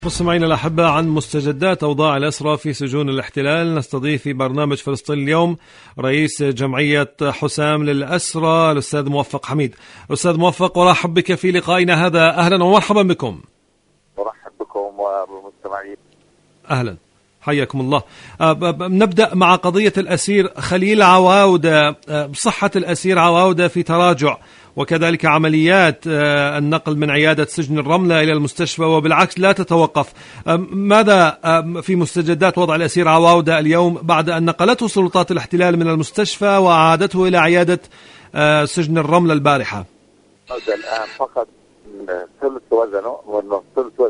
مستمعينا الأحبة، عن مستجدات أوضاع الأسرى في سجون الاحتلال نستضيف في برنامج فلسطين اليوم رئيس جمعية حسام للأسرى الأستاذ موفق حميد. أستاذ موفق، أرحب بك في لقائنا هذا. أهلا ومرحبا بكم. أرحب بكم وبالمستمعين. أهلا، حياكم الله. نبدأ مع قضية الأسير خليل عواودة. صحة الأسير عواودة في تراجع، وكذلك عمليات النقل من عيادة سجن الرملة إلى المستشفى وبالعكس لا تتوقف. ماذا في مستجدات وضع الأسير عواودة اليوم بعد أن نقلته سلطات الاحتلال من المستشفى وأعادته إلى عيادة سجن الرملة البارحة؟ الآن فقط ثلث وزنه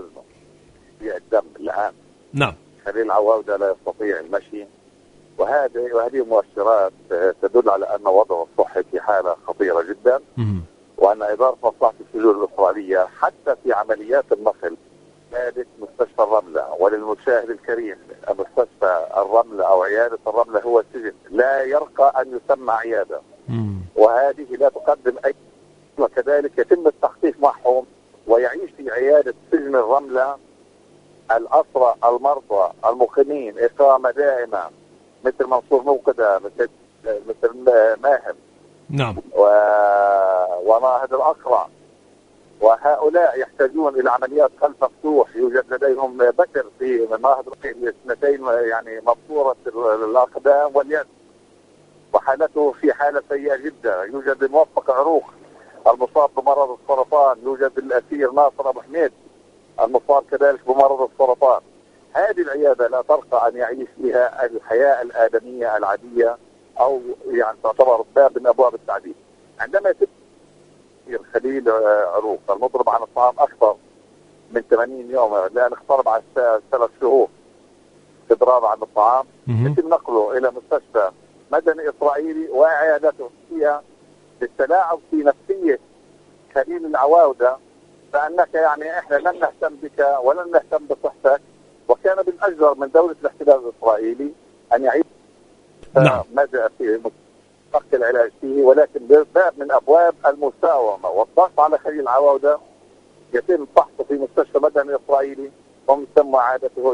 في الدم الآن. نعم. خليل عواودة لا يستطيع المشي، وهذه مؤشرات تدل على أن وضعه الصحي في حالة خطيرة جدا، وأن إدارة مصلحة السجون الإسرائيلية حتى في عمليات النقل عيادة مستشفى الرملة، وللمشاهد الكريم مستشفى الرملة أو عيادة الرملة هو السجن، لا يرقى أن يسمى عيادة، وهذه لا تقدم أي. وكذلك يتم التخطيط معهم ويعيش في عيادة سجن الرملة الأسرى المرضى المقيمين إقامة دائمة مثل منصور موقدة، مثل ماهر، نعم، وناهض الأقرع، وهؤلاء يحتاجون إلى عمليات قلب مفتوح. يوجد لديهم بكر في ناهض اثنتين يعني مبتورة الأقدام واليد، وحالته في حالة سيئة جدا. يوجد الموفق عروق المصاب بمرض السرطان، يوجد الأسير ناصر أبو حميد المصاب كذلك بمرض السرطان. هذه العيادة لا ترقى أن يعيش فيها الحياة الآدمية العادية، أو يعني تعتبر باب من أبواب التعذيب. عندما يتم خليل عروق المضرب عن الطعام أكثر من 80 يوم، لأن اقترب عن 3 شهور إضراب عن الطعام، يتم نقله إلى مستشفى مدني إسرائيلي وعيادته فيها للتلاعب في نفسية خليل العواودة، فأنك يعني إحنا لن نهتم بك ولن نهتم بصحتك. وكان بالأجدر من دولة الاحتلال الإسرائيلي أن يعيش مدى في مستقبل العلاج فيه، ولكن باب من أبواب المساومة والضغط على خليل العواودة يتم فحصه في مستشفى مدني إسرائيلي ومن ثم عادته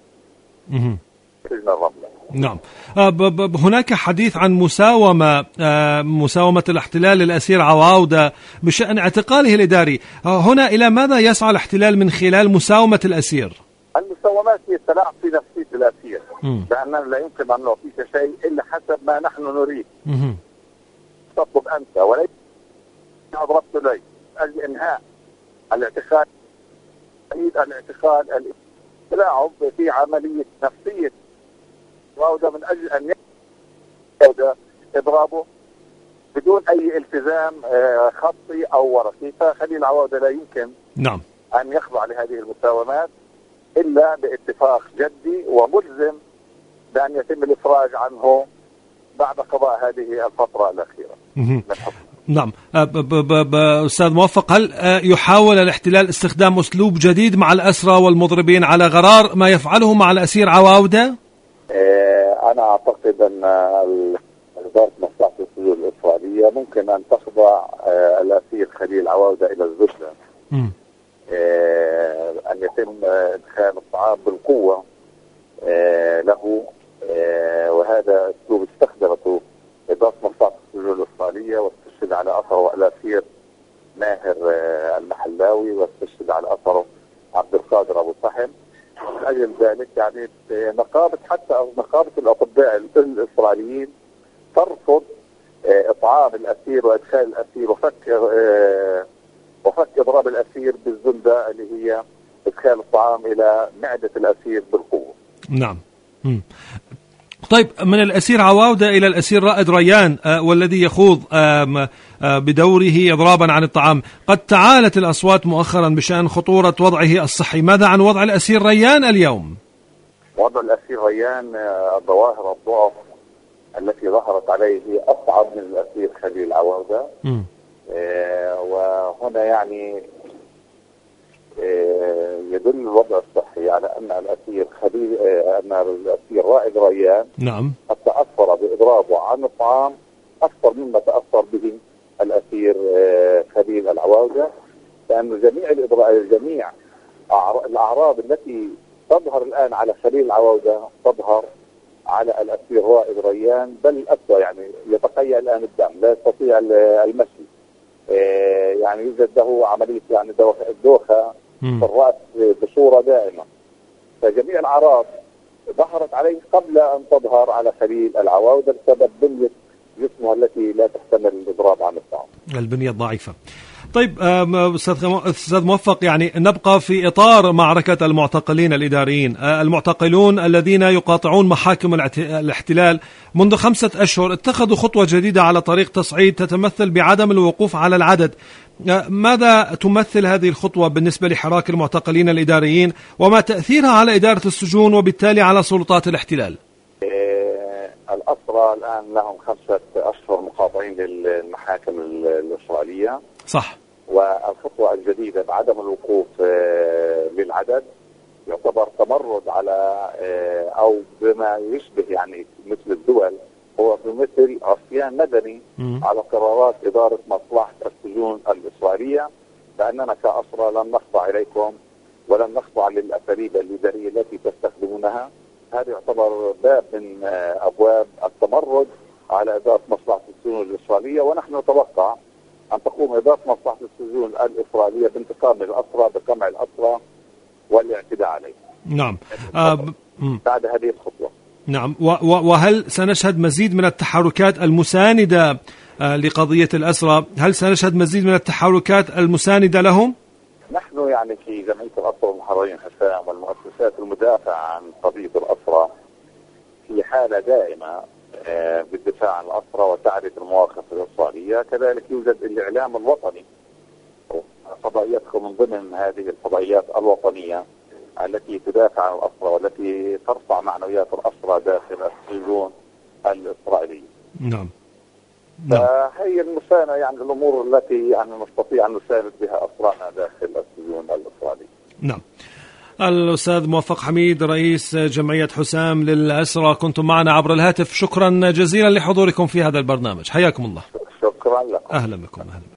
سجن الرملة. نعم. هناك حديث عن مساومة الاحتلال للأسير عواودة بشأن اعتقاله الإداري. هنا إلى ماذا يسعى الاحتلال من خلال مساومة الأسير؟ المساومات هي التلاعب في نفسية الأسير، لأننا لا يمكن أن نعطيك شيء إلا حسب ما نحن نريد. تطلب أنت وليس أضربت إليك أجل إنهاء الاعتقال، التلاعب في عملية نفسية عواودة من أجل أن يعود إضرابه بدون أي التزام خطي أو ورقي. فخليل عواودة لا يمكن نعم أن يخضع لهذه المساومات إلا باتفاق جدي وملزم بأن يتم الإفراج عنه بعد قضاء هذه الفترة الأخيرة من حكم. نعم. أستاذ موفق، هل يحاول الاحتلال استخدام أسلوب جديد مع الأسرى والمضربين على غرار ما يفعله مع الأسير عواودة؟ أنا أعتقد أن إدارة مصلحة السجون الإسرائيلية ممكن أن تخضع الأسير خليل عواودة إلى الزبدة، أن يتم إدخال الطعام بالقوة له، وهذا أسلوب استخدمته إدارة مصلحة السجون الإسرائيلية، واستشهد على أثره الأسير ماهر المحلاوي، واستشهد على أثره عبد القادر أبو صحن. من أجل ذلك يعني حتى نقابة الأطباء الإسرائيليين ترفض إطعام الأسير وإدخال الأسير وفك إضراب الأسير بالزندة اللي هي إدخال الطعام إلى معدة الأسير بالقوة. نعم. طيب، من الأسير عواودة إلى الأسير رائد ريان والذي يخوض بدوره إضرابا عن الطعام، قد تعالت الأصوات مؤخرا بشأن خطورة وضعه الصحي. ماذا عن وضع الأسير ريان اليوم؟ وضع الأسير ريان ظواهر الضعف التي ظهرت عليه أصعب من الأسير خليل عواودة. وهنا يعني يدل الوضع الصحي على أن الأسير رائد ريان نعم قد تأثر بإضرابه عن الطعام أكثر مما تأثر به الأسير خليل العواودة، لأن جميع الأعراض التي تظهر الآن على خليل العواودة تظهر على الأسير رائد ريان، بل أسوأ، يعني يتقيأ الآن الدم، لا يستطيع المشي، يعني يوجد له عملية يعني دوخة في الرأس بصورة دائمة. فجميع الأعراض ظهرت عليه قبل أن تظهر على خليل العواودة بسبب بنية جسمه التي لا تحتمل الإضراب عن الطعام، البنية الضعيفة. طيب أستاذ موفق، يعني نبقى في إطار معركة المعتقلين الإداريين، المعتقلون الذين يقاطعون محاكم الاحتلال منذ 5 أشهر اتخذوا خطوة جديدة على طريق تصعيد تتمثل بعدم الوقوف على العدد. ماذا تمثل هذه الخطوة بالنسبة لحراك المعتقلين الإداريين، وما تأثيرها على إدارة السجون وبالتالي على سلطات الاحتلال؟ الأسرى الآن لهم 5 أشهر مقاطعين للمحاكم الإسرائيلية. صح. والخطوة الجديدة بعدم الوقوف للعدد يعتبر تمرد على أو بما يشبه يعني مثل الدول، هو بمثل عصيان مدني على قرارات إدارة مصلحة السجون الإسرائيلية، لأننا كأسرى لن نخضع إليكم ولن نخضع للأساليب الإدارية التي تستخدمونها. هذا يعتبر باب من أبواب التمرد على إدارة مصلحة السجون الإسرائيلية، ونحن نتوقع أن تقوم إدارة مصلحة السجون الإسرائيلية بانتقام الأسرى، بقمع الأسرى والاعتداء عليه. نعم. بعد هذه الخطوة. نعم. وهل سنشهد مزيد من التحركات المساندة لقضية الأسرى؟ هل سنشهد مزيد من التحركات المساندة لهم؟ نحن يعني في جمعية الأسرى والمحررين حسام والمؤسسات المدافعة عن قضية الأسرى في حالة دائمة بالدفاع عن الأسرى وتعريف المواقف الإسرائيلية. كذلك يوجد الإعلام الوطني، فضائيات من ضمن هذه الفضائيات الوطنية التي تدافع عن الأسرى والتي ترفع معنويات الأسرى داخل السجون الإسرائيلية. نعم. فهي المساندة، يعني الأمور التي يعني نستطيع أن نساند بها أسرانا داخل السجون الإسرائيلية. نعم. الأستاذ موفق حميد رئيس جمعية حسام للأسرى، كنتم معنا عبر الهاتف، شكرا جزيلا لحضوركم في هذا البرنامج، حياكم الله. شكرا لكم. أهلا بكم. أهلا.